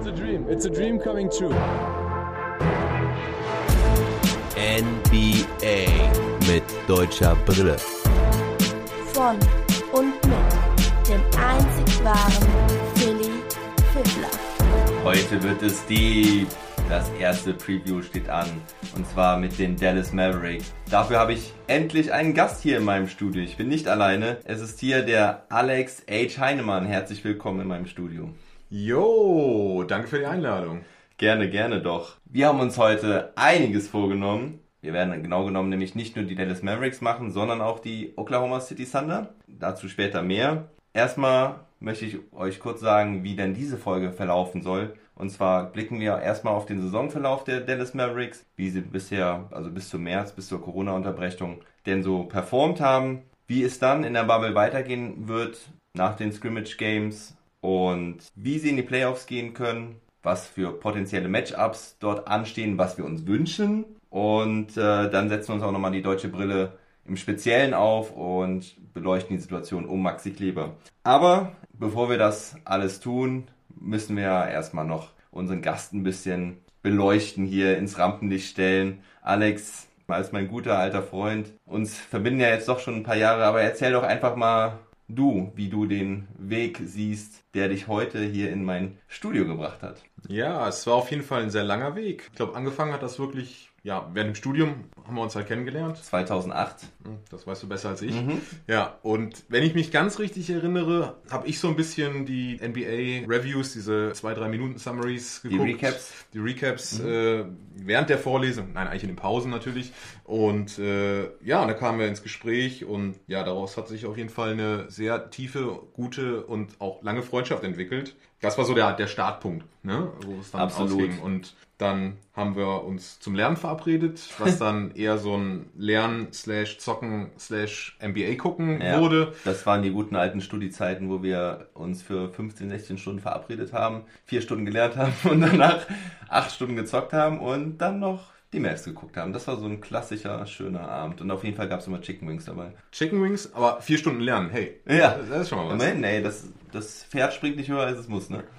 a dream. It's a dream coming true. NBA mit deutscher Brille. Von und mit dem einzig wahren Philly Fiddler. Heute wird es deep. Das erste Preview steht an, und zwar mit den Dallas Mavericks. Dafür habe ich endlich einen Gast hier in meinem Studio. Ich bin nicht alleine. Es ist hier der Alex H. Heinemann. Herzlich willkommen in meinem Studio. Jo, danke für die Einladung. Gerne, gerne doch. Wir haben uns heute einiges vorgenommen. Wir werden genau genommen nämlich nicht nur die Dallas Mavericks machen, sondern auch die Oklahoma City Thunder. Dazu später mehr. Erstmal möchte ich euch kurz sagen, wie denn diese Folge verlaufen soll. Und zwar blicken wir erstmal auf den Saisonverlauf der Dallas Mavericks, wie sie bisher, also bis zum März, bis zur Corona-Unterbrechung, denn so performt haben, wie es dann in der Bubble weitergehen wird nach den Scrimmage-Games und wie sie in die Playoffs gehen können, was für potenzielle Matchups dort anstehen, was wir uns wünschen. Und dann setzen wir uns auch nochmal die deutsche Brille im Speziellen auf und beleuchten die Situation um Maxi Kleber. Aber bevor wir das alles tun, müssen wir ja erstmal noch unseren Gast ein bisschen beleuchten, hier ins Rampenlicht stellen. Alex, als mein guter alter Freund, uns verbinden ja jetzt doch schon ein paar Jahre, aber erzähl doch einfach mal wie du den Weg siehst, der dich heute hier in mein Studio gebracht hat. Ja, es war auf jeden Fall ein sehr langer Weg. Ich glaube, angefangen hat das wirklich, während dem Studium haben wir uns halt kennengelernt. 2008. Das weißt du besser als ich. Ja, und wenn ich mich ganz richtig erinnere, habe ich so ein bisschen die NBA-Reviews, diese 2-3 Minuten Summaries geguckt. Die Recaps während der Vorlesung, nein, eigentlich in den Pausen natürlich. Und da kamen wir ins Gespräch und ja, daraus hat sich auf jeden Fall eine sehr tiefe, gute und auch lange Freundschaft entwickelt. Das war so der Startpunkt, ne, wo es dann ausging. Und dann haben wir uns zum Lernen verabredet, was dann eher so ein Lernen/Zocken/NBA gucken wurde. Das waren die guten alten Studiezeiten, wo wir uns für 15, 16 Stunden verabredet haben, 4 Stunden gelernt haben und danach 8 Stunden gezockt haben und dann noch die Mavs geguckt haben. Das war so ein klassischer, schöner Abend. Und auf jeden Fall gab es immer Chicken Wings dabei. Chicken Wings, aber 4 Stunden lernen, hey. Ja. Das ist schon mal was. Immerhin, nee, das Pferd springt nicht höher, als es muss, ne?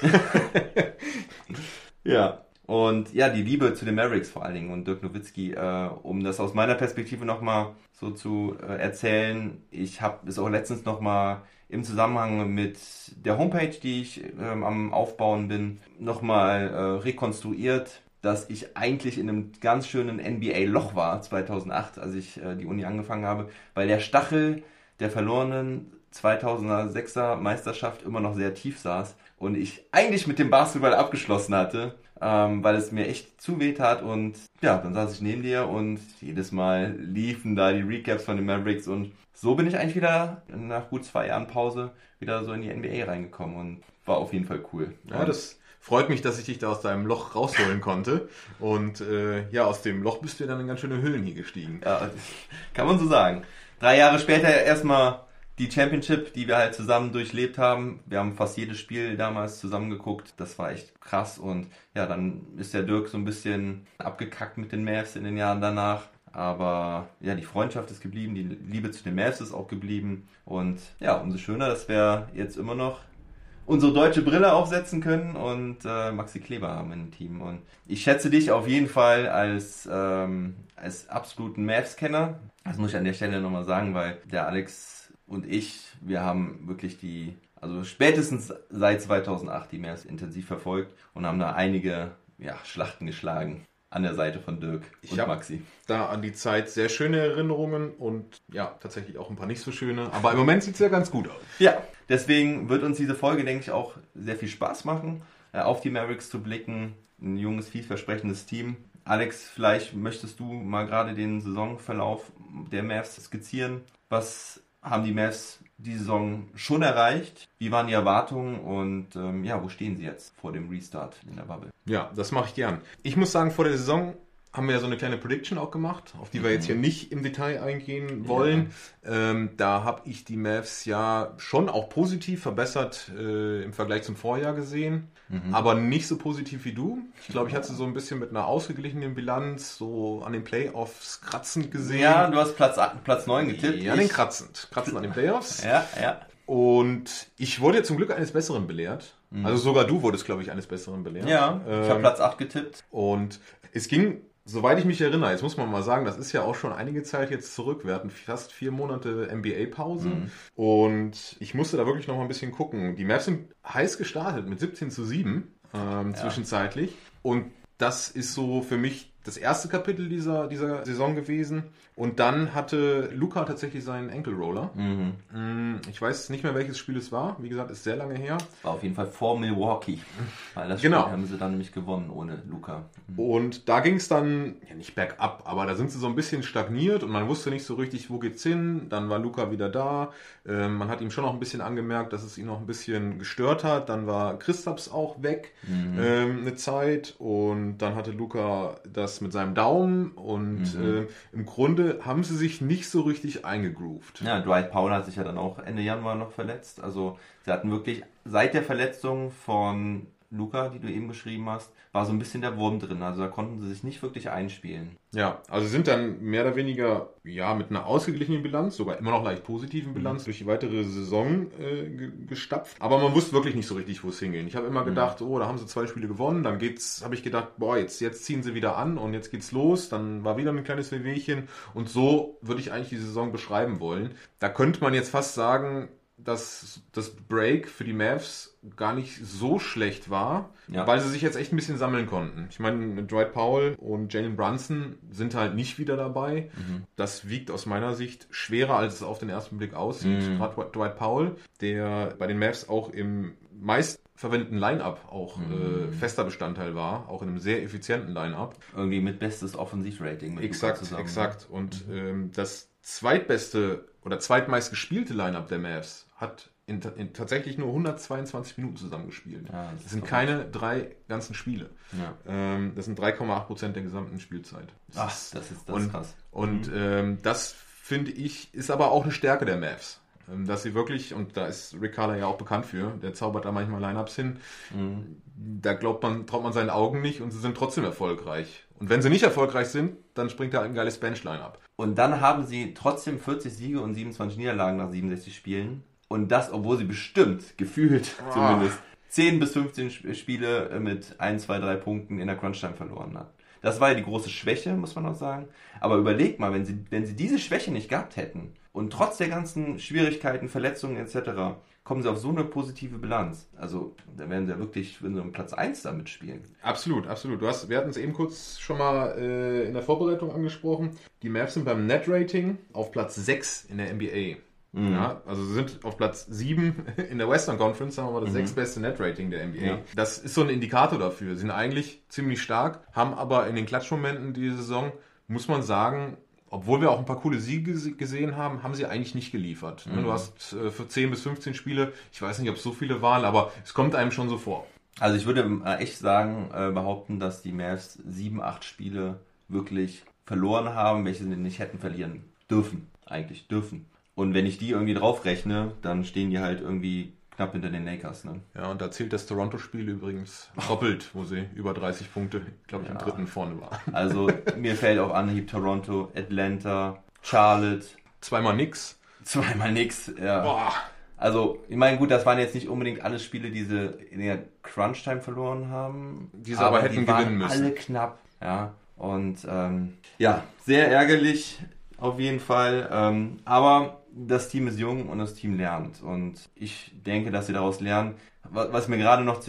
Ja. Und ja, die Liebe zu den Mavericks vor allen Dingen und Dirk Nowitzki, um das aus meiner Perspektive nochmal so zu erzählen. Ich habe es auch letztens nochmal im Zusammenhang mit der Homepage, die ich am Aufbauen bin, nochmal rekonstruiert, dass ich eigentlich in einem ganz schönen NBA-Loch war, 2008, als ich die Uni angefangen habe, weil der Stachel der verlorenen 2006er Meisterschaft immer noch sehr tief saß und ich eigentlich mit dem Basketball abgeschlossen hatte, weil es mir echt zu weh tat und ja, dann saß ich neben dir und jedes Mal liefen da die Recaps von den Mavericks und so bin ich eigentlich wieder nach gut 2 Jahren Pause wieder so in die NBA reingekommen und war auf jeden Fall cool. Ja, das freut mich, dass ich dich da aus deinem Loch rausholen konnte und aus dem Loch bist du dann in ganz schöne Höhlen hier gestiegen. Ja, kann man so sagen. 3 Jahre später erstmal die Championship, die wir halt zusammen durchlebt haben. Wir haben fast jedes Spiel damals zusammen geguckt. Das war echt krass. Und ja, dann ist der Dirk so ein bisschen abgekackt mit den Mavs in den Jahren danach. Aber ja, die Freundschaft ist geblieben, die Liebe zu den Mavs ist auch geblieben. Und ja, umso schöner, dass wir jetzt immer noch unsere deutsche Brille aufsetzen können und Maxi Kleber haben im Team. Und ich schätze dich auf jeden Fall als absoluten Mavs-Kenner. Das muss ich an der Stelle nochmal sagen, weil der Alex und ich, wir haben wirklich spätestens seit 2008 die Mavs intensiv verfolgt und haben da einige Schlachten geschlagen an der Seite von Dirk und Maxi. Da an die Zeit sehr schöne Erinnerungen und ja, tatsächlich auch ein paar nicht so schöne. Aber im Moment sieht es ja ganz gut aus. Ja, deswegen wird uns diese Folge, denke ich, auch sehr viel Spaß machen, auf die Mavericks zu blicken. Ein junges, vielversprechendes Team. Alex, vielleicht möchtest du mal gerade den Saisonverlauf der Mavs skizzieren. Was haben die Mavs die Saison schon erreicht? Wie waren die Erwartungen und wo stehen sie jetzt vor dem Restart in der Bubble? Ja, das mache ich gern. Ich muss sagen, vor der Saison haben wir ja so eine kleine Prediction auch gemacht, auf die wir jetzt hier nicht im Detail eingehen wollen. Ja. Da habe ich die Mavs ja schon auch positiv verbessert im Vergleich zum Vorjahr gesehen, aber nicht so positiv wie du. Ich glaube, ich hatte sie so ein bisschen mit einer ausgeglichenen Bilanz so an den Playoffs kratzend gesehen. Ja, du hast Platz 9 getippt. Ja, den kratzend an den Playoffs. Ja. Und ich wurde ja zum Glück eines Besseren belehrt. Also sogar du wurdest, glaube ich, eines Besseren belehrt. Ja, ich habe Platz 8 getippt. Und es ging, soweit ich mich erinnere, jetzt muss man mal sagen, das ist ja auch schon einige Zeit jetzt zurück. Wir hatten fast 4 Monate NBA-Pause. Und ich musste da wirklich noch mal ein bisschen gucken. Die Mavs sind heiß gestartet mit 17-7 zwischenzeitlich. Und das ist so für mich das erste Kapitel dieser Saison gewesen. Und dann hatte Luka tatsächlich seinen Ankle-Roller. Ich weiß nicht mehr, welches Spiel es war. Wie gesagt, ist sehr lange her. War auf jeden Fall vor Milwaukee. Weil das Spiel haben sie dann nämlich gewonnen ohne Luka. Und da ging es dann, ja nicht bergab, aber da sind sie so ein bisschen stagniert und man wusste nicht so richtig, wo geht's hin. Dann war Luka wieder da. Man hat ihm schon noch ein bisschen angemerkt, dass es ihn noch ein bisschen gestört hat. Dann war Kristaps auch weg eine Zeit. Und dann hatte Luka das mit seinem Daumen. Und im Grunde haben sie sich nicht so richtig eingegroovt. Ja, Dwight Powell hat sich ja dann auch Ende Januar noch verletzt. Also sie hatten wirklich seit der Verletzung von Luka, die du eben beschrieben hast, war so ein bisschen der Wurm drin. Also da konnten sie sich nicht wirklich einspielen. Ja, also sind dann mehr oder weniger mit einer ausgeglichenen Bilanz, sogar immer noch leicht positiven Bilanz, durch die weitere Saison gestapft. Aber man wusste wirklich nicht so richtig, wo es hingeht. Ich habe immer gedacht, da haben sie 2 Spiele gewonnen, dann habe ich gedacht, jetzt ziehen sie wieder an und jetzt geht's los. Dann war wieder ein kleines Wehwehchen und so würde ich eigentlich die Saison beschreiben wollen. Da könnte man jetzt fast sagen, dass das Break für die Mavs gar nicht so schlecht war, weil sie sich jetzt echt ein bisschen sammeln konnten. Ich meine, Dwight Powell und Jalen Brunson sind halt nicht wieder dabei. Das wiegt aus meiner Sicht schwerer, als es auf den ersten Blick aussieht. Gerade Dwight Powell, der bei den Mavs auch im meistverwendeten Line-Up auch fester Bestandteil war, auch in einem sehr effizienten Line-Up. Irgendwie mit bestes Offensivrating. Exakt. Und das zweitbeste oder zweitmeist gespielte Line-Up der Mavs hat in tatsächlich nur 122 Minuten zusammengespielt. Ja, das sind keine 3 ganzen Spiele. Ja. Das sind 3,8% der gesamten Spielzeit. Das ist krass. Und das, finde ich, ist aber auch eine Stärke der Mavs. Dass sie wirklich, und da ist Rick Carlisle ja auch bekannt für, der zaubert da manchmal Line-Ups hin, da traut man seinen Augen nicht und sie sind trotzdem erfolgreich. Und wenn sie nicht erfolgreich sind, dann springt da ein geiles Bench-Line-Up. Und dann haben sie trotzdem 40 Siege und 27 Niederlagen nach 67 Spielen. Und das, obwohl sie bestimmt, gefühlt zumindest, 10 bis 15 Spiele mit 1, 2, 3 Punkten in der Crunch-Time verloren hat. Das war ja die große Schwäche, muss man auch sagen. Aber überleg mal, wenn sie diese Schwäche nicht gehabt hätten und trotz der ganzen Schwierigkeiten, Verletzungen etc., kommen sie auf so eine positive Bilanz. Also da werden sie ja wirklich um Platz 1 da mitspielen. Absolut. Wir hatten es eben kurz schon mal in der Vorbereitung angesprochen. Die Mavs sind beim Net-Rating auf Platz 6 in der NBA. Ja, also sie sind auf Platz 7 in der Western Conference, sagen wir mal, das 6. beste Net-Rating der NBA. Ja. Das ist so ein Indikator dafür. Sie sind eigentlich ziemlich stark, haben aber in den Klatschmomenten diese Saison, muss man sagen, obwohl wir auch ein paar coole Siege gesehen haben, haben sie eigentlich nicht geliefert. Du hast für 10 bis 15 Spiele, ich weiß nicht, ob es so viele waren, aber es kommt einem schon so vor. Also ich würde echt sagen, behaupten, dass die Mavs 7, 8 Spiele wirklich verloren haben, welche sie nicht hätten verlieren dürfen. Und wenn ich die irgendwie draufrechne, dann stehen die halt irgendwie knapp hinter den Lakers. Ne? Ja, und da zählt das Toronto-Spiel übrigens doppelt, wo sie über 30 Punkte, glaube ich, im 3. vorne war. Also mir fällt auf Anhieb Toronto, Atlanta, Charlotte. Zweimal nix, ja. Boah. Also, ich meine, gut, das waren jetzt nicht unbedingt alle Spiele, die sie in der Crunch-Time verloren haben. Die sie aber hätten gewinnen müssen. Alle knapp, ja. Und sehr ärgerlich auf jeden Fall. Aber das Team ist jung und das Team lernt. Und ich denke, dass sie daraus lernen. Was mir gerade noch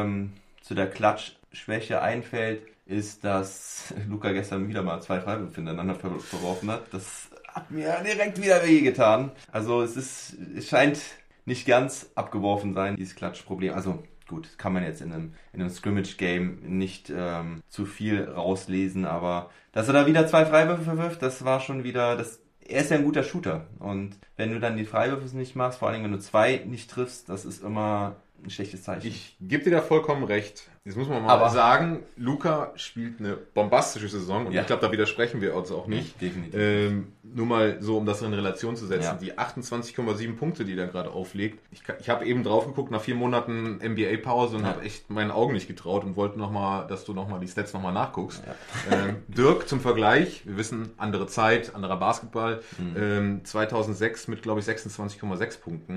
zu der Klatschschwäche einfällt, ist, dass Luka gestern wieder mal 2 Freiwürfe hintereinander verworfen hat. Das hat mir direkt wieder wehgetan. Also es scheint nicht ganz abgeworfen sein, dieses Klatschproblem. Also gut, kann man jetzt in einem Scrimmage-Game nicht zu viel rauslesen, aber dass er da wieder 2 Freiwürfe verwirft, das war schon wieder, er ist ja ein guter Shooter. Und wenn du dann die Freiwürfe nicht machst, vor allem wenn du 2 nicht triffst, das ist immer ein schlechtes Zeichen. Ich gebe dir da vollkommen recht. Jetzt muss man mal sagen, Luka spielt eine bombastische Saison und ich glaube, da widersprechen wir uns auch nicht. Definitiv. Nur mal so, um das in Relation zu setzen. Ja. Die 28,7 Punkte, die er gerade auflegt. Ich habe eben drauf geguckt nach 4 Monaten NBA-Pause und habe echt meinen Augen nicht getraut und wollte nochmal, dass du nochmal die Stats nochmal nachguckst. Ja. Dirk zum Vergleich, wir wissen, andere Zeit, anderer Basketball. 2006 mit, glaube ich, 26,6 Punkten.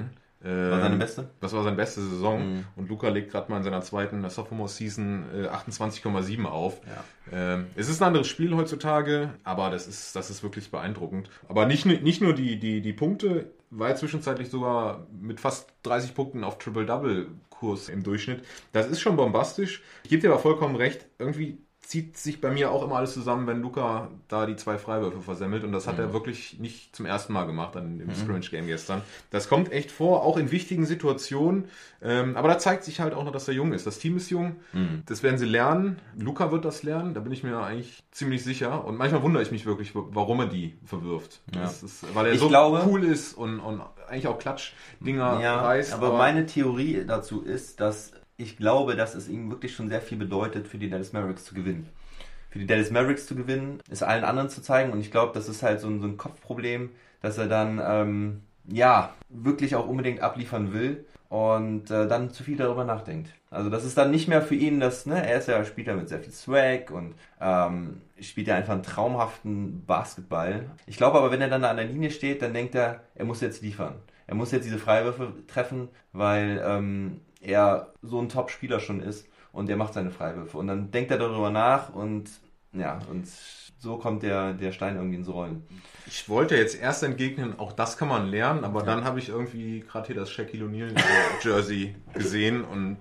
Was war seine beste? Das war seine beste Saison. Und Luka legt gerade mal in seiner zweiten Sophomore-Season 28,7 auf. Ja. Es ist ein anderes Spiel heutzutage, aber das ist wirklich beeindruckend. Aber nicht nur die Punkte, war er zwischenzeitlich sogar mit fast 30 Punkten auf Triple-Double-Kurs im Durchschnitt. Das ist schon bombastisch. Ich gebe dir aber vollkommen recht, irgendwie zieht sich bei mir auch immer alles zusammen, wenn Luka da die 2 Freiwürfe versemmelt. Und das hat er wirklich nicht zum ersten Mal gemacht im Scrimmage-Game gestern. Das kommt echt vor, auch in wichtigen Situationen. Aber da zeigt sich halt auch noch, dass er jung ist. Das Team ist jung. Das werden sie lernen. Luka wird das lernen. Da bin ich mir eigentlich ziemlich sicher. Und manchmal wundere ich mich wirklich, warum er die verwirft. Ja. Das ist, weil er cool ist und eigentlich auch Klatschdinger reißt. Aber meine Theorie dazu ist, dass ich glaube, dass es ihm wirklich schon sehr viel bedeutet, für die Dallas Mavericks zu gewinnen. Für die Dallas Mavericks zu gewinnen, es allen anderen zu zeigen. Und ich glaube, das ist halt so ein Kopfproblem, dass er dann wirklich auch unbedingt abliefern will und dann zu viel darüber nachdenkt. Also das ist dann nicht mehr für ihn, spielt ja mit sehr viel Swag und spielt ja einfach einen traumhaften Basketball. Ich glaube aber, wenn er dann an der Linie steht, dann denkt er muss jetzt liefern. Er muss jetzt diese Freiwürfe treffen, weil er so ein Top-Spieler schon ist und er macht seine Freiwürfe. Und dann denkt er darüber nach und so kommt der Stein irgendwie ins Rollen. Ich wollte jetzt erst entgegnen, auch das kann man lernen, aber dann habe ich irgendwie gerade hier das Shaquille O'Neal Jersey gesehen und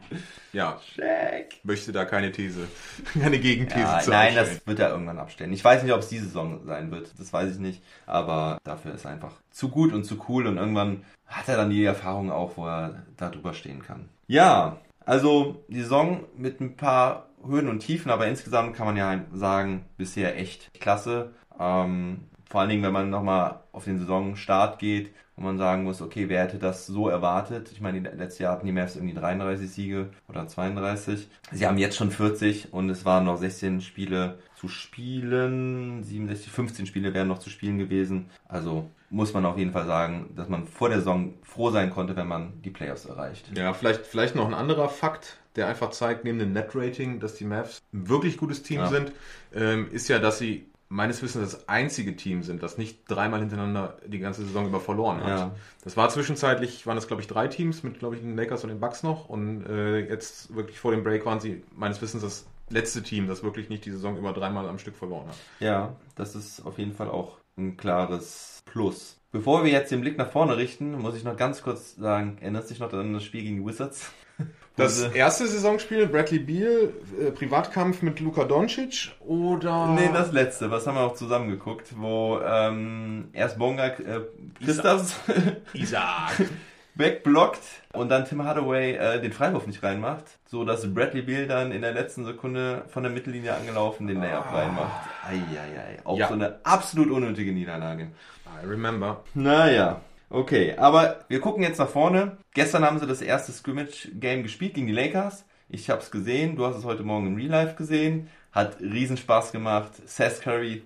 möchte da keine Gegenthese zu nein, das wird er irgendwann abstellen. Ich weiß nicht, ob es diese Saison sein wird, das weiß ich nicht, aber dafür ist er einfach zu gut und zu cool und irgendwann hat er dann die Erfahrung auch, wo er da drüber stehen kann. Ja, also die Saison mit ein paar Höhen und Tiefen, aber insgesamt kann man ja sagen, bisher echt klasse. Vor allen Dingen, wenn man nochmal auf den Saisonstart geht, wo man sagen muss, okay, wer hätte das so erwartet? Ich meine, letztes Jahr hatten die Mavs irgendwie 33 Siege oder 32. Sie haben jetzt schon 40 und es waren noch 16 Spiele zu spielen. 15 Spiele wären noch zu spielen gewesen. Also muss man auf jeden Fall sagen, dass man vor der Saison froh sein konnte, wenn man die Playoffs erreicht. Ja, vielleicht noch ein anderer Fakt, der einfach zeigt, neben dem Net-Rating, dass die Mavs ein wirklich gutes Team sind, ist ja, dass sie meines Wissens das einzige Team sind, das nicht 3-mal hintereinander die ganze Saison über verloren hat. Ja. Das war zwischenzeitlich, waren es glaube ich 3 Teams mit glaube ich den Lakers und den Bucks noch und jetzt wirklich vor dem Break waren sie meines Wissens das letzte Team, das wirklich nicht die Saison über 3-mal am Stück verloren hat. Ja, das ist auf jeden Fall auch ein klares Plus. Bevor wir jetzt den Blick nach vorne richten, muss ich noch ganz kurz sagen, erinnerst du dich noch an das Spiel gegen die Wizards? Das erste Saisonspiel, Bradley Beal, Privatkampf mit Luka Doncic oder... Nee, das letzte, was haben wir auch zusammen geguckt, wo erst Bonga Christaps Isaac wegblockt und dann Tim Hardaway den Freiwurf nicht reinmacht, so dass Bradley Beal dann in der letzten Sekunde von der Mittellinie angelaufen den Layup reinmacht. Auch so eine absolut unnötige Niederlage. I remember. Naja. Okay, aber wir gucken jetzt nach vorne. Gestern haben sie das erste Scrimmage-Game gespielt gegen die Lakers. Ich habe es gesehen, du hast es heute Morgen im Real Life gesehen. Hat riesen Spaß gemacht. Seth Curry,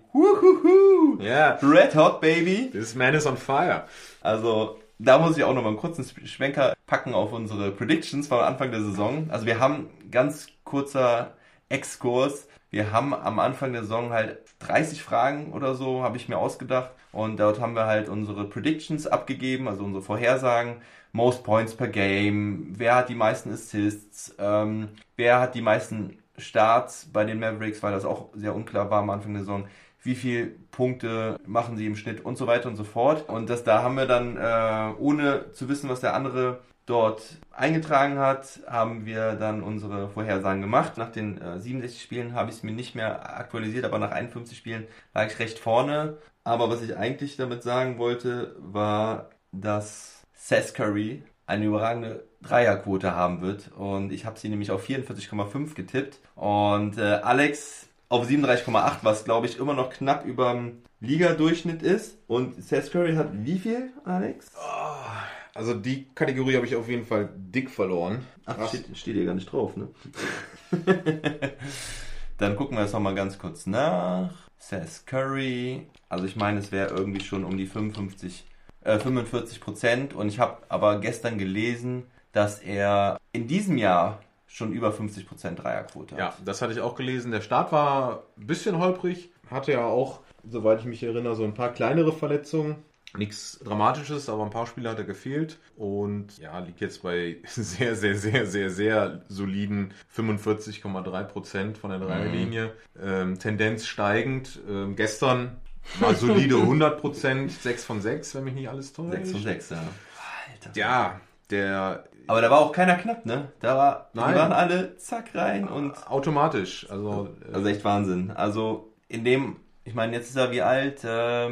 yeah. Red Hot, baby. This man is on fire. Also, da muss ich auch noch mal einen kurzen Schwenker packen auf unsere Predictions vom Anfang der Saison. Also wir haben, ganz kurzer Exkurs, wir haben am Anfang der Saison halt 30 Fragen oder so, habe ich mir ausgedacht. Und dort haben wir halt unsere Predictions abgegeben, also unsere Vorhersagen. Most Points per Game, wer hat die meisten Assists, wer hat die meisten Starts bei den Mavericks, weil das auch sehr unklar war am Anfang der Saison. Wie viele Punkte machen sie im Schnitt und so weiter und so fort. Und da haben wir dann, ohne zu wissen, was der andere dort eingetragen hat, haben wir dann unsere Vorhersagen gemacht. Nach den 67 Spielen habe ich es mir nicht mehr aktualisiert, aber nach 51 Spielen lag ich recht vorne. Aber was ich eigentlich damit sagen wollte, war, dass Seth Curry eine überragende Dreierquote haben wird. Und ich habe sie nämlich auf 44,5 getippt. Und Alex auf 37,8, was glaube ich immer noch knapp über dem Liga-Durchschnitt ist. Und Seth Curry hat wie viel, Alex? Also die Kategorie habe ich auf jeden Fall dick verloren. Ach, steht hier gar nicht drauf, ne? Dann gucken wir jetzt nochmal ganz kurz nach. Seth Curry, also ich meine, es wäre irgendwie schon um die 45%. Und ich habe aber gestern gelesen, dass er in diesem Jahr schon über 50% Dreierquote hat. Ja, das hatte ich auch gelesen. Der Start war ein bisschen holprig, hatte ja auch, soweit ich mich erinnere, so ein paar kleinere Verletzungen. Nichts Dramatisches, aber ein paar Spiele hat er gefehlt und ja, liegt jetzt bei sehr, sehr, sehr, sehr, sehr soliden 45,3% von der Dreierlinie. Tendenz steigend. Gestern war solide 100%, 6 von 6, wenn mich nicht alles täuscht. 6 von 6, ja. Alter. Ja, aber da war auch keiner knapp, ne? Die waren alle zack rein und... Automatisch. Also echt Wahnsinn. Also ich meine, jetzt ist er wie alt?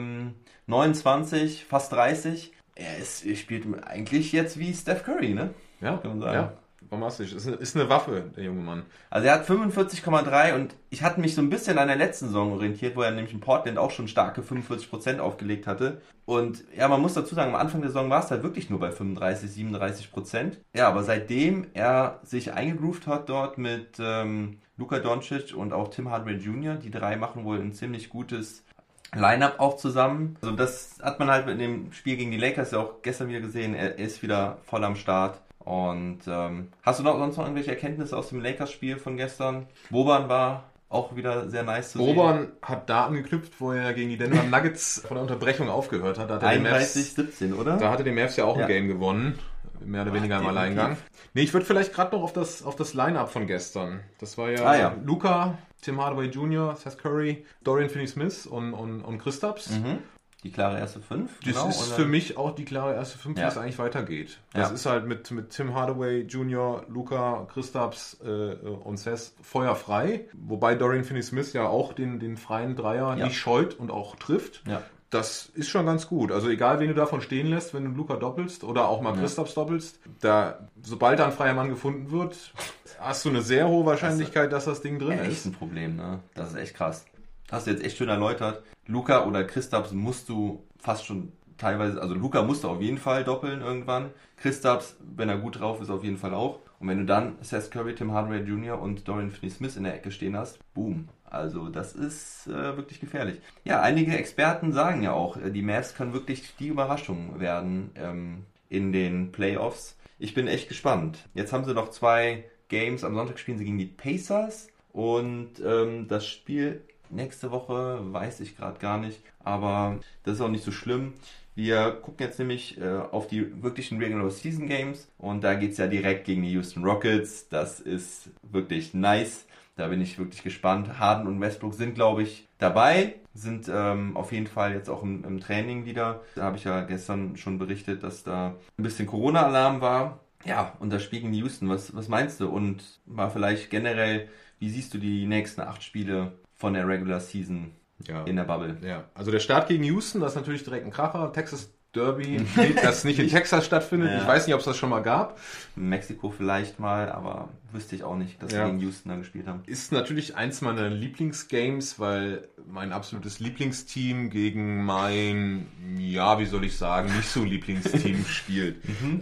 29, fast 30. Er spielt eigentlich jetzt wie Steph Curry, ne? Ja, kann man sagen. Ja. Bombastisch. Ist eine Waffe, der junge Mann. Also er hat 45,3 und ich hatte mich so ein bisschen an der letzten Saison orientiert, wo er nämlich in Portland auch schon starke 45% aufgelegt hatte. Und ja, man muss dazu sagen, am Anfang der Saison war es halt wirklich nur bei 35, 37%. Ja, aber seitdem er sich eingegroovt hat dort mit Luka Doncic und auch Tim Hardaway Jr., die drei machen wohl ein ziemlich gutes Line-Up auch zusammen. Also das hat man halt mit dem Spiel gegen die Lakers ja auch gestern wieder gesehen. Er ist wieder voll am Start. Und hast du sonst noch irgendwelche Erkenntnisse aus dem Lakers-Spiel von gestern? Boban war auch wieder sehr nice zu sehen. Boban hat da angeknüpft, wo er gegen die Denver Nuggets von der Unterbrechung aufgehört hat. 31-17, oder? Da hatte die Mavs ja auch ein Game gewonnen. Mehr oder weniger im Alleingang. Nee, ich würde vielleicht gerade noch auf das Line-Up von gestern. Das war ja Luka, Tim Hardaway Jr., Seth Curry, Dorian Finney-Smith und Kristaps. Die klare erste 5. Das ist für mich auch die klare erste 5, wie es eigentlich weitergeht. Das ist halt mit Tim Hardaway Jr., Luka, Kristaps und Seth feuerfrei. Wobei Dorian Finney-Smith ja auch den freien Dreier nicht scheut und auch trifft. Ja. Das ist schon ganz gut. Also egal, wen du davon stehen lässt, wenn du Luka doppelst oder auch mal Kristaps doppelst, sobald da ein freier Mann gefunden wird, hast du eine sehr hohe Wahrscheinlichkeit, dass das Ding drin ist. Das ist echt ein Problem, ne? Das ist echt krass. Hast du jetzt echt schön erläutert. Luka oder Kristaps musst du fast schon teilweise, also Luka musst du auf jeden Fall doppeln irgendwann. Kristaps, wenn er gut drauf ist, auf jeden Fall auch. Und wenn du dann Seth Curry, Tim Hardaway Jr. und Dorian Finney-Smith in der Ecke stehen hast, boom. Also das ist wirklich gefährlich. Ja, einige Experten sagen ja auch, die Mavs können wirklich die Überraschung werden in den Playoffs. Ich bin echt gespannt. Jetzt haben sie noch 2 Games. Am Sonntag spielen sie gegen die Pacers und das Spiel nächste Woche weiß ich gerade gar nicht, aber das ist auch nicht so schlimm. Wir gucken jetzt nämlich auf die wirklichen Regular Season Games und da geht es ja direkt gegen die Houston Rockets. Das ist wirklich nice. Da bin ich wirklich gespannt. Harden und Westbrook sind, glaube ich, dabei. Sind auf jeden Fall jetzt auch im Training wieder. Da habe ich ja gestern schon berichtet, dass da ein bisschen Corona-Alarm war. Ja, und das Spiel gegen Houston, was meinst du? Und mal vielleicht generell, wie siehst du die nächsten 8 Spiele von der Regular Season in der Bubble? Ja, also der Start gegen Houston, das ist natürlich direkt ein Kracher. Texas Derby, das nicht in Texas stattfindet. Ja. Ich weiß nicht, ob es das schon mal gab. In Mexiko vielleicht mal, aber wüsste ich auch nicht, dass wir gegen Houston da gespielt haben. Ist natürlich eins meiner Lieblingsgames, weil mein absolutes Lieblingsteam gegen mein, wie soll ich sagen, nicht so Lieblingsteam spielt.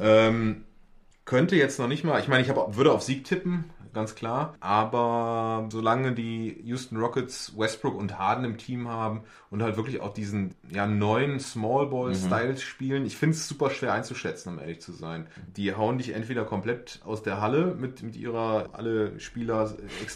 Könnte jetzt noch nicht mal, ich meine, würde auf Sieg tippen, ganz klar. Aber solange die Houston Rockets Westbrook und Harden im Team haben und halt wirklich auch diesen neuen Small-Ball-Style spielen, ich finde es super schwer einzuschätzen, um ehrlich zu sein. Die hauen dich entweder komplett aus der Halle mit ihrer, alle Spieler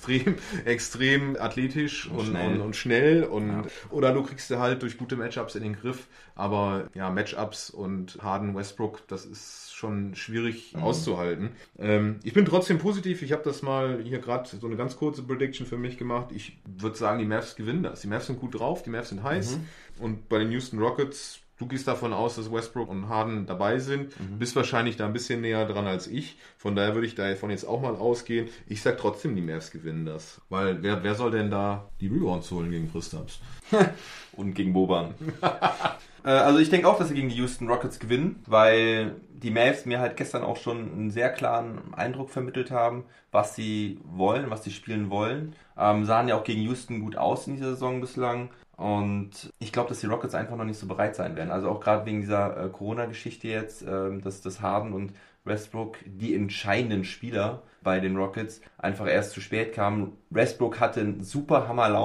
extrem athletisch und schnell oder du kriegst sie halt durch gute Matchups in den Griff. Aber Matchups und Harden, Westbrook, das ist schon schwierig auszuhalten. Ich bin trotzdem positiv. Ich habe das mal hier gerade so eine ganz kurze Prediction für mich gemacht. Ich würde sagen, die Mavs gewinnen das. Die Mavs sind gut drauf, die Mavs sind heiß. Und bei den Houston Rockets, du gehst davon aus, dass Westbrook und Harden dabei sind. Bist wahrscheinlich da ein bisschen näher dran als ich. Von daher würde ich davon jetzt auch mal ausgehen. Ich sag trotzdem, die Mavs gewinnen das. Weil wer soll denn da die Rebounds holen gegen Kristaps? Und gegen Boban. Also ich denke auch, dass sie gegen die Houston Rockets gewinnen, weil die Mavs mir halt gestern auch schon einen sehr klaren Eindruck vermittelt haben, was sie wollen, was sie spielen wollen. Sahen ja auch gegen Houston gut aus in dieser Saison bislang. Und ich glaube, dass die Rockets einfach noch nicht so bereit sein werden. Also auch gerade wegen dieser Corona-Geschichte jetzt, dass Harden und Westbrook, die entscheidenden Spieler bei den Rockets, einfach erst zu spät kamen. Westbrook hatte einen super Hammerlauf,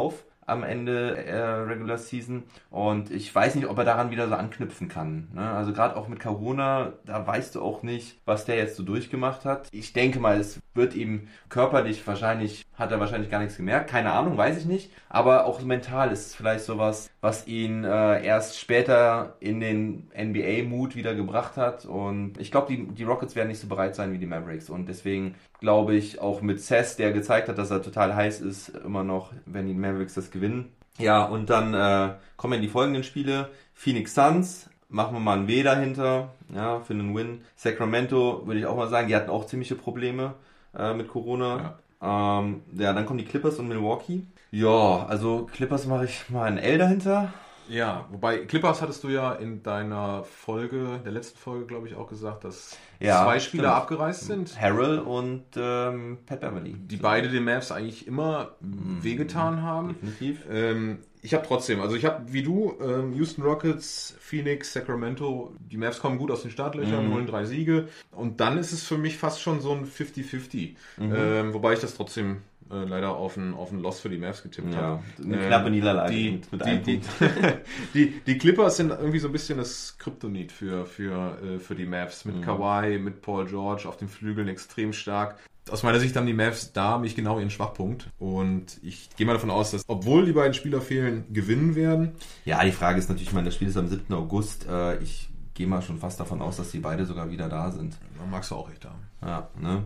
am Ende Regular Season und ich weiß nicht, ob er daran wieder so anknüpfen kann. Ne? Also gerade auch mit Corona, da weißt du auch nicht, was der jetzt so durchgemacht hat. Ich denke mal, es wird ihm körperlich hat er wahrscheinlich gar nichts gemerkt. Keine Ahnung, weiß ich nicht. Aber auch mental ist es vielleicht sowas, was ihn erst später in den NBA-Mood wieder gebracht hat. Und ich glaube, die Rockets werden nicht so bereit sein wie die Mavericks. Und deswegen glaube ich, auch mit Seth, der gezeigt hat, dass er total heiß ist, immer noch, wenn die Mavericks das gewinnen. Ja, und dann kommen die folgenden Spiele. Phoenix Suns, machen wir mal ein W dahinter, ja, für einen Win. Sacramento, würde ich auch mal sagen, die hatten auch ziemliche Probleme mit Corona. Ja. Dann kommen die Clippers und Milwaukee. Ja, also Clippers mache ich mal ein L dahinter. Ja, wobei Clippers hattest du ja in deiner der letzten Folge, glaube ich, auch gesagt, dass 2 Spieler abgereist sind. Harrell und Pat Beverly. Die beide den Mavs eigentlich immer wehgetan haben. Definitiv. Ich habe trotzdem, also ich habe wie du, Houston Rockets, Phoenix, Sacramento, die Mavs kommen gut aus den Startlöchern, holen 3 Siege und dann ist es für mich fast schon so ein 50-50. Wobei ich das trotzdem leider auf ein Loss für die Mavs getippt habe. Eine knappe Niederlage mit einem Punkt. Die Clippers sind irgendwie so ein bisschen das Kryptonit für die Mavs. Mit Kawhi, mit Paul George auf den Flügeln extrem stark. Aus meiner Sicht haben die Mavs da nämlich genau ihren Schwachpunkt. Und ich gehe mal davon aus, dass, obwohl die beiden Spieler fehlen, gewinnen werden. Ja, die Frage ist natürlich, ich meine, das Spiel ist am 7. August. Ich gehe mal schon fast davon aus, dass die beide sogar wieder da sind. Da magst du auch recht haben. Ja, ne?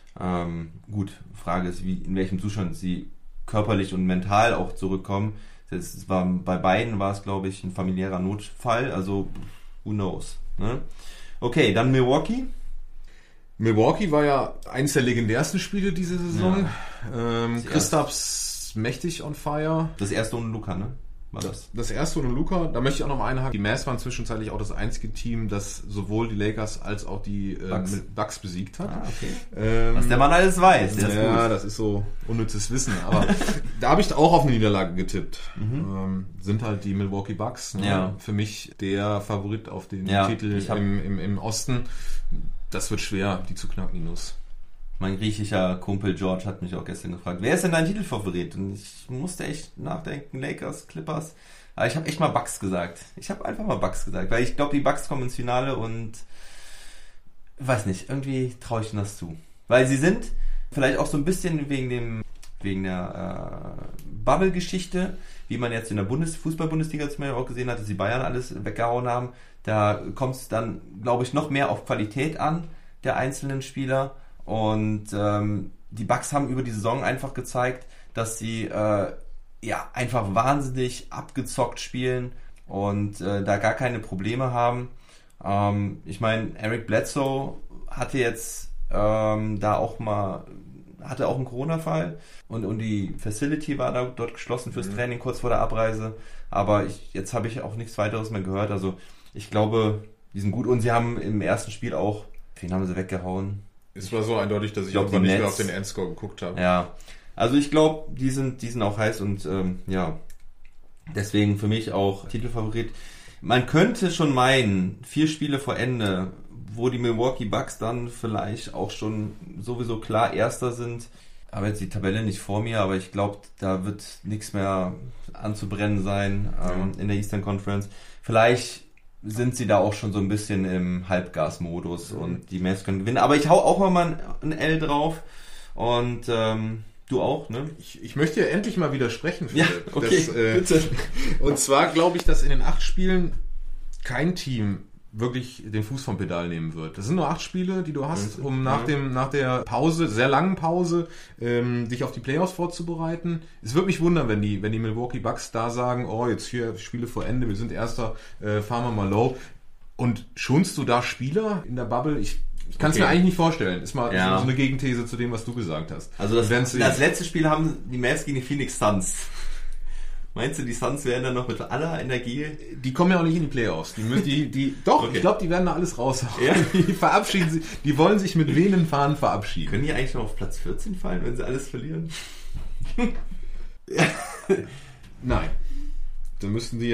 Gut, Frage ist, in welchem Zustand sie körperlich und mental auch zurückkommen. Bei beiden war es, glaube ich, ein familiärer Notfall, also who knows. Ne? Okay, dann Milwaukee. Milwaukee war ja eines der legendärsten Spiele diese Saison. Ja. Kristaps mächtig on fire. Das erste ohne Luka, ne? Das erste ohne Luka, da möchte ich auch noch mal einhaken. Die Mavs waren zwischenzeitlich auch das einzige Team, das sowohl die Lakers als auch die Bucks besiegt hat. Okay. Was der Mann alles weiß. Das ist so unnützes Wissen. Aber da habe ich auch auf eine Niederlage getippt. Sind halt die Milwaukee Bucks. Ne? Ja. Für mich der Favorit auf den Titel im Osten. Das wird schwer, die zu knacken, die Nuss. Mein griechischer Kumpel George hat mich auch gestern gefragt, wer ist denn dein Titelfavorit? Und ich musste echt nachdenken, Lakers, Clippers. Aber ich habe echt mal Bucks gesagt. Ich habe einfach mal Bucks gesagt, weil ich glaube, die Bucks kommen ins Finale und weiß nicht, irgendwie traue ich ihnen das zu. Weil sie sind vielleicht auch so ein bisschen wegen der Bubble-Geschichte, wie man jetzt in der Fußball-Bundesliga zum Beispiel auch gesehen hat, dass die Bayern alles weggehauen haben. Da kommt es dann, glaube ich, noch mehr auf Qualität an, der einzelnen Spieler. Und die Bucks haben über die Saison einfach gezeigt, dass sie einfach wahnsinnig abgezockt spielen und da gar keine Probleme haben. Ich meine, Eric Bledsoe hatte jetzt hatte auch einen Corona-Fall und die Facility war dort geschlossen fürs Training kurz vor der Abreise. Aber jetzt habe ich auch nichts weiteres mehr gehört. Also ich glaube, die sind gut und sie haben im ersten Spiel auch, wen haben sie weggehauen? Es war so eindeutig, dass ich irgendwann nicht mehr auf den Endscore geguckt habe. Ja, also ich glaube, die sind auch heiß und deswegen für mich auch Titelfavorit. Man könnte schon meinen, 4 Spiele vor Ende, wo die Milwaukee Bucks dann vielleicht auch schon sowieso klar Erster sind. Aber jetzt die Tabelle nicht vor mir, aber ich glaube, da wird nichts mehr anzubrennen sein in der Eastern Conference. Vielleicht sind sie da auch schon so ein bisschen im Halbgas-Modus und die Mavs können gewinnen. Aber ich hau auch mal ein L drauf und du auch, ne? Ich möchte ja endlich mal widersprechen, Philipp. Ja, okay, bitte. Und zwar glaube ich, dass in den 8 Spielen kein Team wirklich den Fuß vom Pedal nehmen wird. Das sind nur 8 Spiele, die du hast, um nach der Pause, sehr langen Pause, dich auf die Playoffs vorzubereiten. Es würde mich wundern, wenn die Milwaukee Bucks da sagen, oh, jetzt 4 Spiele vor Ende, wir sind Erster, fahren wir mal low. Und schonst du da Spieler in der Bubble? Ich kann es mir eigentlich nicht vorstellen. Ist mal so eine Gegenthese zu dem, was du gesagt hast. Also das letzte Spiel haben die Mavs gegen die Phoenix Suns. Meinst du, die Suns werden dann noch mit aller Energie? Die kommen ja auch nicht in die Playoffs. Doch, okay. Ich glaube, die werden da alles raushauen. Ja? Die wollen sich mit wehenden Fahnen verabschieden. Können die eigentlich noch auf Platz 14 fallen, wenn sie alles verlieren? Nein. Dann müssten die ja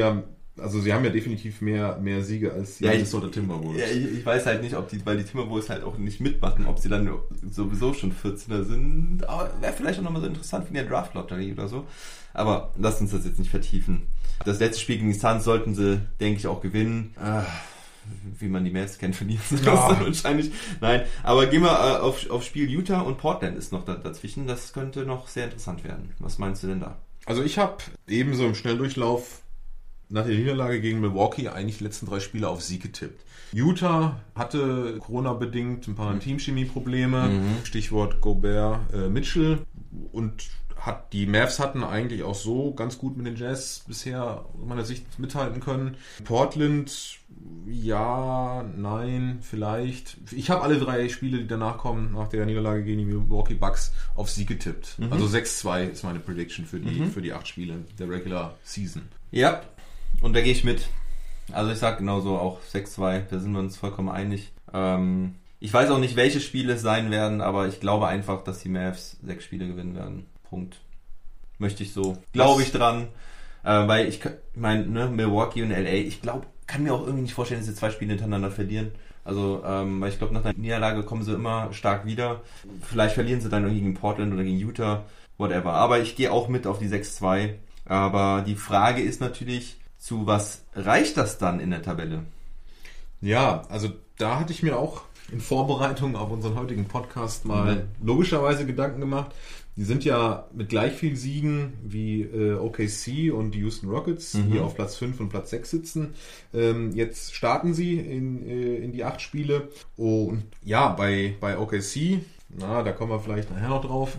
Also sie haben ja definitiv mehr Siege als die Minnesota Timberwolves. Ja, ich weiß halt nicht, weil die Timberwolves halt auch nicht mitmachen, ob sie dann sowieso schon 14er sind. Aber wäre vielleicht auch nochmal so interessant wie in der Draft-Lotterie oder so. Aber lasst uns das jetzt nicht vertiefen. Das letzte Spiel gegen die Suns sollten sie, denke ich, auch gewinnen. Wie man die Mavs kennt, verlieren sie das dann wahrscheinlich. Nein, aber gehen wir auf Spiel Utah und Portland ist noch dazwischen. Das könnte noch sehr interessant werden. Was meinst du denn da? Also ich habe ebenso im Schnelldurchlauf nach der Niederlage gegen Milwaukee eigentlich die letzten 3 Spiele auf Sieg getippt. Utah hatte Corona-bedingt ein paar Teamchemie-Probleme. Stichwort Gobert, Mitchell. Und die Mavs hatten eigentlich auch so ganz gut mit den Jazz bisher aus meiner Sicht mithalten können. Portland, ja, nein, vielleicht. Ich habe alle 3 Spiele, die danach kommen, nach der Niederlage gegen die Milwaukee Bucks, auf Sieg getippt. Also 6-2 ist meine Prediction für die 8 Spiele der Regular Season. Ja, und da gehe ich mit. Also ich sage genauso auch 6-2, da sind wir uns vollkommen einig. Ich weiß auch nicht, welche Spiele es sein werden, aber ich glaube einfach, dass die Mavs 6 Spiele gewinnen werden. Punkt. Möchte ich so. Glaube ich dran. Weil ich meine, Milwaukee und LA, kann mir auch irgendwie nicht vorstellen, dass sie 2 Spiele hintereinander verlieren. Also, weil ich glaube, nach der Niederlage kommen sie immer stark wieder. Vielleicht verlieren sie dann gegen Portland oder gegen Utah, whatever. Aber ich gehe auch mit auf die 6-2. Aber die Frage ist natürlich, zu was reicht das dann in der Tabelle? Ja, also da hatte ich mir auch in Vorbereitung auf unseren heutigen Podcast mal logischerweise Gedanken gemacht. Die sind ja mit gleich viel Siegen wie OKC und die Houston Rockets, die auf Platz 5 und Platz 6 sitzen. Jetzt starten sie in die 8 Spiele. Und ja, bei OKC, da kommen wir vielleicht nachher noch drauf,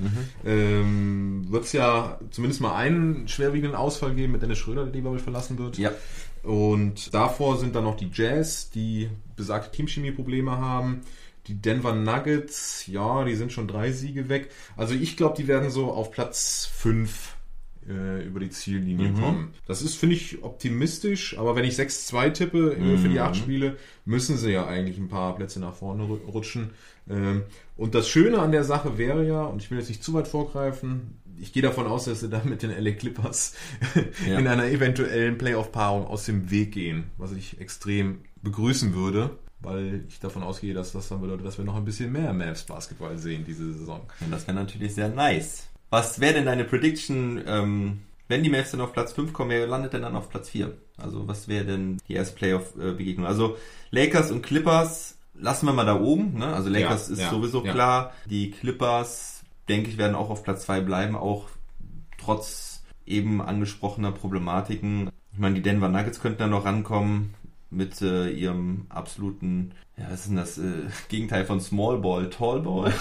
wird es ja zumindest mal einen schwerwiegenden Ausfall geben mit Dennis Schröder, der die, glaube ich, verlassen wird. Ja. Und davor sind dann noch die Jazz, die besagte Teamchemie-Probleme haben. Die Denver Nuggets, ja, die sind schon 3 Siege weg. Also ich glaube, die werden so auf Platz 5 über die Ziellinie kommen. Das ist, finde ich, optimistisch. Aber wenn ich 6-2 tippe für die 8 Spiele, müssen sie ja eigentlich ein paar Plätze nach vorne rutschen. Und das Schöne an der Sache wäre ja, und ich will jetzt nicht zu weit vorgreifen, ich gehe davon aus, dass sie da mit den LA Clippers in einer eventuellen Playoff-Paarung aus dem Weg gehen, was ich extrem begrüßen würde, weil ich davon ausgehe, dass das dann bedeutet, dass wir noch ein bisschen mehr Mavs-Basketball sehen diese Saison. Und das wäre natürlich sehr nice. Was wäre denn deine Prediction, wenn die Mavs dann auf Platz 5 kommen, wer landet denn dann auf Platz 4? Also was wäre denn die erste Playoff-Begegnung? Also Lakers und Clippers lassen wir mal da oben, ne? Also Lakers ist sowieso klar. Die Clippers, denke ich, werden auch auf Platz 2 bleiben, auch trotz eben angesprochener Problematiken. Ich meine, die Denver Nuggets könnten da noch rankommen mit ihrem absoluten, was ist denn das, Gegenteil von Small Ball, Tall Ball.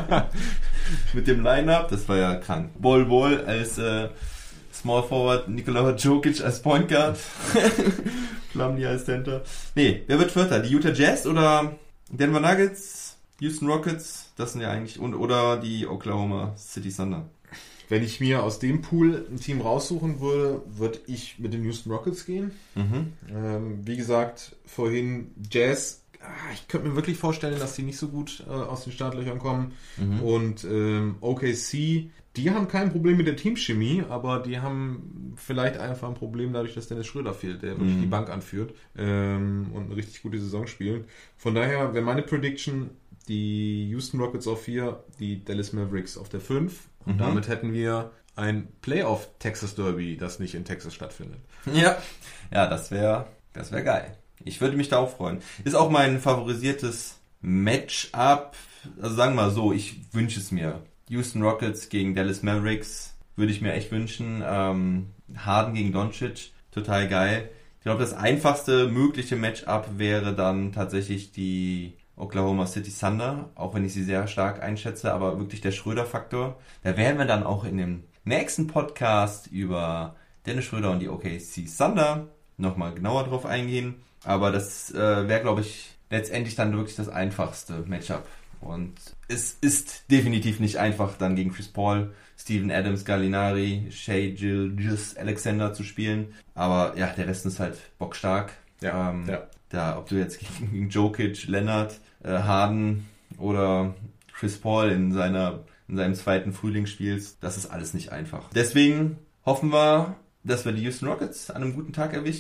Mit dem Line-Up, das war ja krank. Ball als Small Forward, Nikola Jokic als Point Guard, Plumlee als Center. Nee, wer wird Vierter? Die Utah Jazz oder Denver Nuggets, Houston Rockets? Das sind ja eigentlich, oder die Oklahoma City Thunder. Wenn ich mir aus dem Pool ein Team raussuchen würde, würde ich mit den Houston Rockets gehen. Wie gesagt, vorhin Jazz, ich könnte mir wirklich vorstellen, dass die nicht so gut aus den Startlöchern kommen. Und OKC, die haben kein Problem mit der Teamchemie, aber die haben vielleicht einfach ein Problem dadurch, dass Dennis Schröder fehlt, der wirklich die Bank anführt und eine richtig gute Saison spielt. Von daher wäre meine Prediction, die Houston Rockets auf 4, die Dallas Mavericks auf der 5. Und damit hätten wir ein Playoff-Texas Derby, das nicht in Texas stattfindet. Ja, das wäre geil. Ich würde mich da auch freuen. Ist auch mein favorisiertes Matchup. Also sagen wir mal so, ich wünsche es mir. Houston Rockets gegen Dallas Mavericks würde ich mir echt wünschen. Harden gegen Doncic, total geil. Ich glaube, das einfachste mögliche Matchup wäre dann tatsächlich die Oklahoma City Thunder, auch wenn ich sie sehr stark einschätze, aber wirklich der Schröder-Faktor. Da werden wir dann auch in dem nächsten Podcast über Dennis Schröder und die OKC Thunder nochmal genauer drauf eingehen. Aber das wäre, glaube ich, letztendlich dann wirklich das einfachste Matchup. Und es ist definitiv nicht einfach, dann gegen Chris Paul, Steven Adams, Gallinari, Shai Gilgeous-Alexander zu spielen. Aber ja, der Rest ist halt bockstark. Da, ob du jetzt gegen Jokic, Leonard, Harden oder Chris Paul in seinem zweiten Frühling spielst, das ist alles nicht einfach. Deswegen hoffen wir, dass wir die Houston Rockets an einem guten Tag erwischen.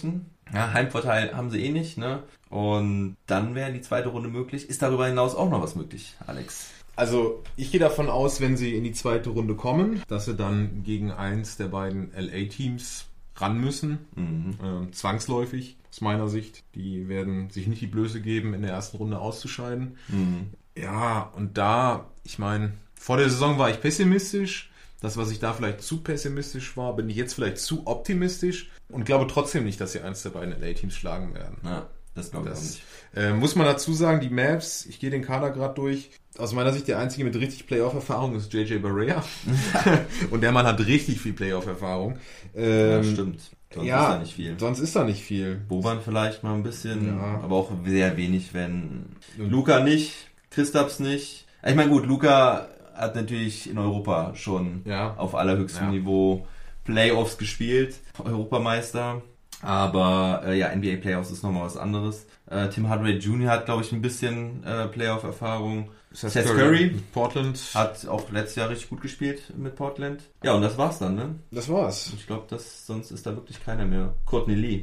Ja, Heimvorteil haben sie nicht, ne? Und dann wäre die zweite Runde möglich. Ist darüber hinaus auch noch was möglich, Alex? Also ich gehe davon aus, wenn sie in die zweite Runde kommen, dass sie dann gegen eins der beiden LA-Teams ran müssen. Zwangsläufig, aus meiner Sicht. Die werden sich nicht die Blöße geben, in der ersten Runde auszuscheiden. Ja, und da, ich meine, vor der Saison war ich pessimistisch. Das, was ich da vielleicht zu pessimistisch war, bin ich jetzt vielleicht zu optimistisch und glaube trotzdem nicht, dass sie eins der beiden LA-Teams schlagen werden. Ja, das glaube ich auch nicht. Muss man dazu sagen, die Mavs, ich gehe den Kader gerade durch, aus meiner Sicht der einzige mit richtig Playoff-Erfahrung ist JJ Barea. Und der Mann hat richtig viel Playoff-Erfahrung. Ja, stimmt. Sonst ist da nicht viel. Boban vielleicht mal ein bisschen, aber auch sehr wenig, wenn Luka nicht, Kristaps nicht. Ich meine gut, Luka hat natürlich in Europa schon auf allerhöchstem Niveau Playoffs gespielt, Europameister. Aber NBA Playoffs ist nochmal was anderes. Tim Hardaway Jr. hat, glaube ich, ein bisschen Playoff-Erfahrung. Seth Curry Portland hat auch letztes Jahr richtig gut gespielt mit Portland. Ja, und das war's dann, ne? Das war's. Ich glaube, sonst ist da wirklich keiner mehr. Courtney Lee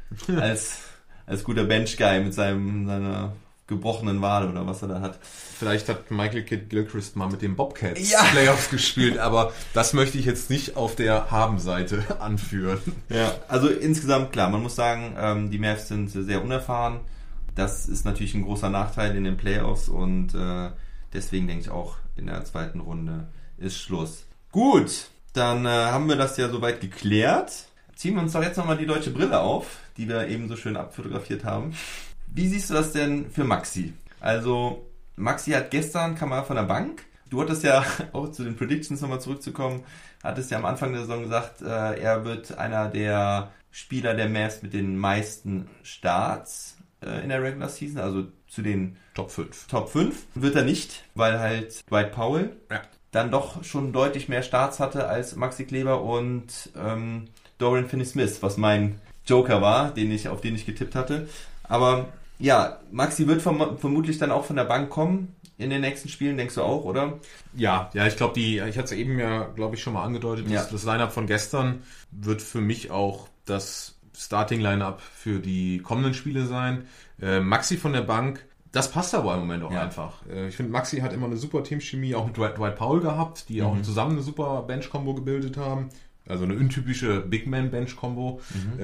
als guter Bench-Guy mit seiner gebrochenen Wade oder was er da hat. Vielleicht hat Michael Kidd-Gilchrist mal mit den Bobcats Playoffs gespielt, aber das möchte ich jetzt nicht auf der Habenseite anführen. Ja, also insgesamt klar, man muss sagen, die Mavs sind sehr unerfahren. Das ist natürlich ein großer Nachteil in den Playoffs und deswegen denke ich auch, in der zweiten Runde ist Schluss. Gut, dann haben wir das ja soweit geklärt. Ziehen wir uns doch jetzt nochmal die deutsche Brille auf, die wir eben so schön abfotografiert haben. Wie siehst du das denn für Maxi? Also Maxi hat gestern, kam er von der Bank. Du hattest ja, auch zu den Predictions nochmal zurückzukommen, hattest ja am Anfang der Saison gesagt, er wird einer der Spieler der Mavs mit den meisten Starts in der Regular Season, also zu den Top 5. Top 5 wird er nicht, weil halt Dwight Powell dann doch schon deutlich mehr Starts hatte als Maxi Kleber und Dorian Finney-Smith, was mein Joker war, auf den ich getippt hatte. Aber ja, Maxi wird vermutlich dann auch von der Bank kommen in den nächsten Spielen, denkst du auch, oder? Ja, ich glaube, ich hatte es eben glaube ich, schon mal angedeutet, das Line-Up von gestern wird für mich auch das Starting-Line-Up für die kommenden Spiele sein. Maxi von der Bank, das passt aber im Moment auch einfach. Ich finde, Maxi hat immer eine super Teamchemie, auch mit Dwight Powell gehabt, die auch zusammen eine super Bench-Kombo gebildet haben. Also eine untypische Big-Man-Bench-Kombo.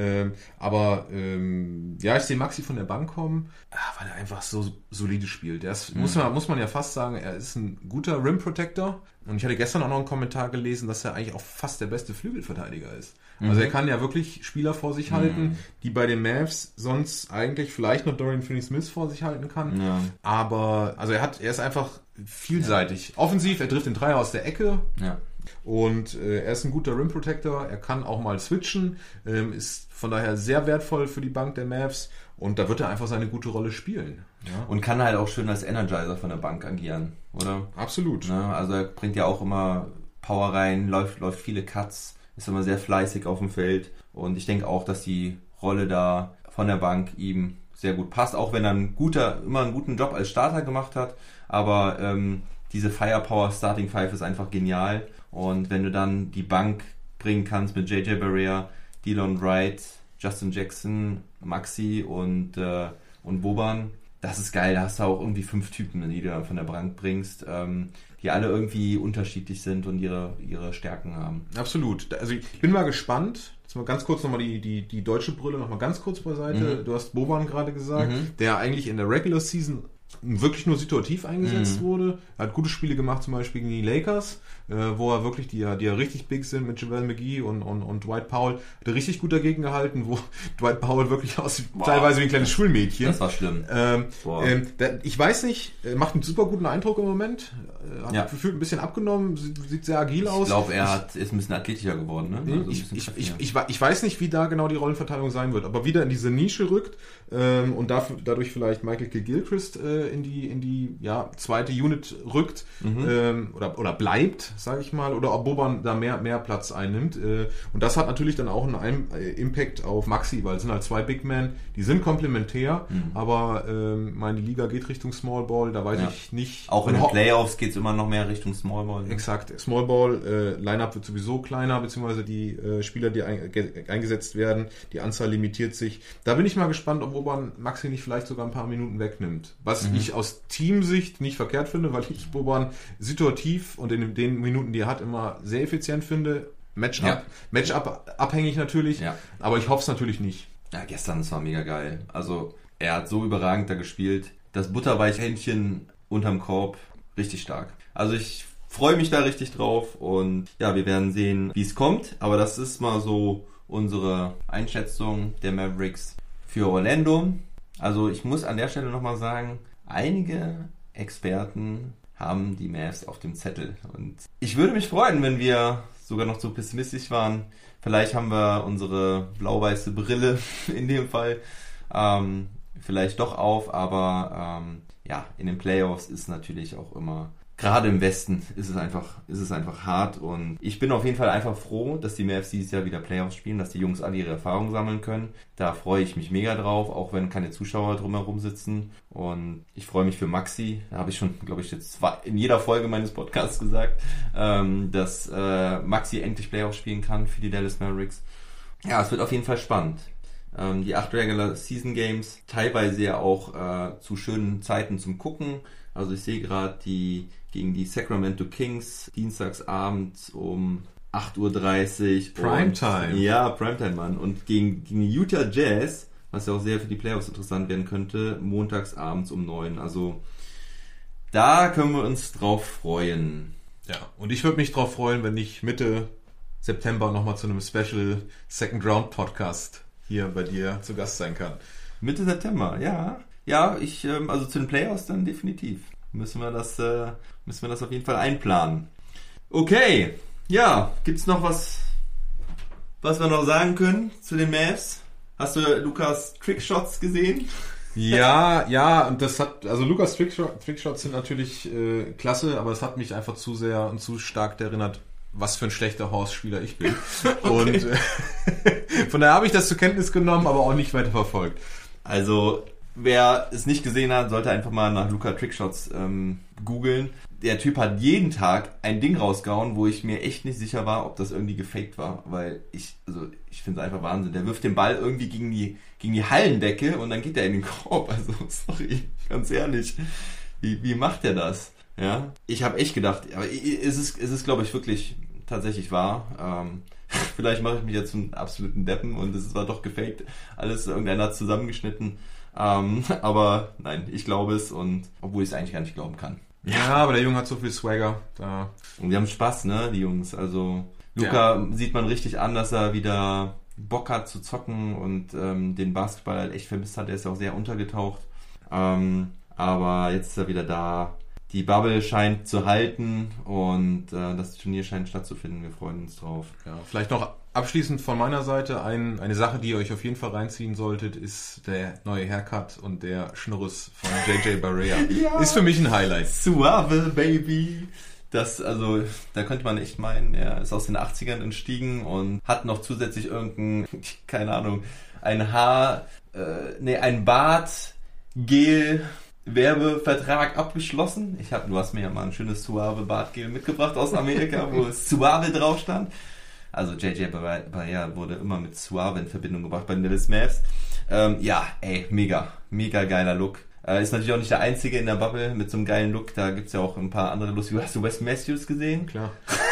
Aber ich sehe Maxi von der Bank kommen, weil er einfach so solide spielt. Muss man ja fast sagen, er ist ein guter Rim-Protector. Und ich hatte gestern auch noch einen Kommentar gelesen, dass er eigentlich auch fast der beste Flügelverteidiger ist. Also er kann ja wirklich Spieler vor sich halten, die bei den Mavs sonst eigentlich vielleicht noch Dorian Finney-Smith vor sich halten kann. Ja. Aber also er ist einfach vielseitig. Offensiv, er trifft den Dreier aus der Ecke. Ja. Und er ist ein guter Rim Protector, er kann auch mal switchen, ist von daher sehr wertvoll für die Bank der Mavs und da wird er einfach seine gute Rolle spielen. Ja. Und kann halt auch schön als Energizer von der Bank agieren, oder? Absolut. Ja, also er bringt ja auch immer Power rein, läuft viele Cuts, ist immer sehr fleißig auf dem Feld und ich denke auch, dass die Rolle da von der Bank ihm sehr gut passt, auch wenn er immer einen guten Job als Starter gemacht hat, aber diese Firepower Starting Five ist einfach genial. Und wenn du dann die Bank bringen kannst mit JJ Barea, Delon Wright, Justin Jackson, Maxi und Boban, das ist geil. Da hast du auch irgendwie 5 Typen, die du von der Bank bringst, die alle irgendwie unterschiedlich sind und ihre Stärken haben. Absolut. Also ich bin mal gespannt. Jetzt mal ganz kurz nochmal die deutsche Brille nochmal ganz kurz beiseite. Du hast Boban gerade gesagt, der eigentlich in der Regular Season wirklich nur situativ eingesetzt wurde. Er hat gute Spiele gemacht, zum Beispiel gegen die Lakers, wo er wirklich, die ja richtig big sind mit JaVale McGee und Dwight Powell, hat er richtig gut dagegen gehalten, wo Dwight Powell wirklich aussieht, teilweise wie ein kleines Schulmädchen. Das war schlimm. Ich weiß nicht, macht einen super guten Eindruck im Moment, hat gefühlt ein bisschen abgenommen, sieht sehr agil aus. Ich glaube, ist ein bisschen athletischer geworden. Ne? Also ich weiß nicht, wie da genau die Rollenverteilung sein wird, aber wieder in diese Nische rückt und dadurch vielleicht Michael Kidd-Gilchrist in die zweite Unit rückt oder bleibt, sage ich mal, oder ob Boban da mehr Platz einnimmt. Und das hat natürlich dann auch einen Impact auf Maxi, weil es sind halt 2 Big Men, die sind komplementär, aber die Liga geht Richtung Small Ball, da weiß ich nicht. Auch in den Playoffs geht es immer noch mehr Richtung Small Ball. Exakt, Small Ball, Lineup wird sowieso kleiner, beziehungsweise die Spieler, die eingesetzt werden, die Anzahl limitiert sich. Da bin ich mal gespannt, ob Boban Maxi nicht vielleicht sogar ein paar Minuten wegnimmt. Was ich aus Teamsicht nicht verkehrt finde, weil ich Boban situativ und in den Minuten, die er hat, immer sehr effizient finde. Matchup abhängig natürlich, aber ich hoffe es natürlich nicht. Ja, gestern, das war mega geil. Also er hat so überragend da gespielt. Das Butterweich-Händchen unterm Korb, richtig stark. Also ich freue mich da richtig drauf und ja, wir werden sehen, wie es kommt. Aber das ist mal so unsere Einschätzung der Mavericks für Orlando. Also ich muss an der Stelle nochmal sagen, einige Experten haben die Mavs auf dem Zettel. Und ich würde mich freuen, wenn wir sogar noch so pessimistisch waren. Vielleicht haben wir unsere blau-weiße Brille in dem Fall vielleicht doch auf, aber in den Playoffs ist natürlich auch immer, gerade im Westen ist es einfach hart und ich bin auf jeden Fall einfach froh, dass die Mavs dieses Jahr wieder Playoffs spielen, dass die Jungs alle ihre Erfahrungen sammeln können. Da freue ich mich mega drauf, auch wenn keine Zuschauer drumherum sitzen und ich freue mich für Maxi. Da habe ich schon, glaube ich, jetzt in jeder Folge meines Podcasts gesagt, dass Maxi endlich Playoffs spielen kann für die Dallas Mavericks. Ja, es wird auf jeden Fall spannend. Die 8 Regular Season Games, teilweise ja auch zu schönen Zeiten zum Gucken. Also ich sehe gerade gegen die Sacramento Kings dienstagsabends um 8:30 Uhr. Primetime. Ja, Primetime, Mann. Und gegen die Utah Jazz, was ja auch sehr für die Playoffs interessant werden könnte, montagsabends um 9. Also da können wir uns drauf freuen. Ja, und ich würde mich drauf freuen, wenn ich Mitte September nochmal zu einem Special Second Round Podcast hier bei dir zu Gast sein kann. Mitte September, ja. Ja, also zu den Playoffs dann definitiv. Müssen wir das auf jeden Fall einplanen. Okay, ja, gibt's noch was wir noch sagen können zu den Mavs? Hast du Lukas Trickshots gesehen? Ja, und Lukas Trickshots sind natürlich klasse, aber es hat mich einfach zu sehr und zu stark erinnert, was für ein schlechter Horse-Spieler ich bin. Okay. Und von daher habe ich das zur Kenntnis genommen, aber auch nicht weiter verfolgt. Also, wer es nicht gesehen hat, sollte einfach mal nach Luka Trickshots googeln. Der Typ hat jeden Tag ein Ding rausgehauen, wo ich mir echt nicht sicher war, ob das irgendwie gefaked war, weil ich finde es einfach Wahnsinn. Der wirft den Ball irgendwie gegen die Hallendecke und dann geht er in den Korb. Also, sorry, ganz ehrlich. Wie macht der das? Ja, ich habe echt gedacht, aber es ist glaube ich wirklich tatsächlich wahr. Vielleicht mache ich mich jetzt zum absoluten Deppen und es war doch gefaked. Alles irgendeiner hat zusammengeschnitten. Aber nein, ich glaube es und obwohl ich es eigentlich gar nicht glauben kann. Ja, aber der Junge hat so viel Swagger. Und die haben Spaß, ne, die Jungs. Also Luka sieht man richtig an, dass er wieder Bock hat zu zocken und den Basketball halt echt vermisst hat. Der ist ja auch sehr untergetaucht. Aber jetzt ist er wieder da. Die Bubble scheint zu halten und das Turnier scheint stattzufinden. Wir freuen uns drauf. Ja, vielleicht noch abschließend von meiner Seite eine Sache, die ihr euch auf jeden Fall reinziehen solltet, ist der neue Haircut und der Schnurres von JJ Barea. Ja. Ist für mich ein Highlight. Suave, Baby. Da könnte man echt meinen, er ist aus den 80ern entstiegen und hat noch zusätzlich ein Bartgel Werbevertrag abgeschlossen. Du hast mir ja mal ein schönes Suave Bartgel mitgebracht aus Amerika, wo Suave drauf stand. Also JJ Barea wurde immer mit Suave in Verbindung gebracht bei den Dallas Mavs. Mega geiler Look. Ist natürlich auch nicht der einzige in der Bubble mit so einem geilen Look. Da gibt's ja auch ein paar andere lustige. Hast du Wes Matthews gesehen? Klar.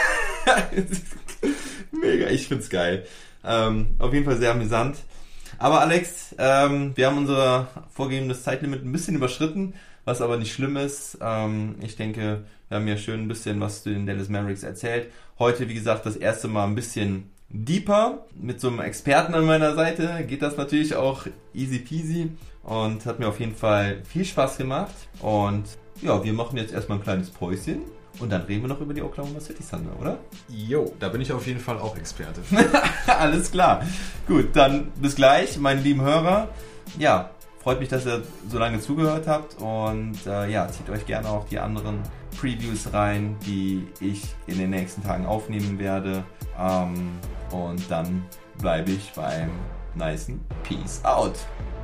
Mega, ich find's geil. Auf jeden Fall sehr amüsant. Aber Alex, wir haben unser vorgegebenes Zeitlimit ein bisschen überschritten, was aber nicht schlimm ist. Ich denke, wir haben ja schön ein bisschen was zu den Dallas Mavericks erzählt. Heute, wie gesagt, das erste Mal ein bisschen deeper. Mit so einem Experten an meiner Seite geht das natürlich auch easy peasy und hat mir auf jeden Fall viel Spaß gemacht. Und ja, wir machen jetzt erstmal ein kleines Päuschen. Und dann reden wir noch über die Oklahoma City Thunder, oder? Jo, da bin ich auf jeden Fall auch Experte. Alles klar. Gut, dann bis gleich, meine lieben Hörer. Ja, Freut mich, dass ihr so lange zugehört habt und zieht euch gerne auch die anderen Previews rein, die ich in den nächsten Tagen aufnehmen werde. Und dann bleibe ich beim nicen Peace out.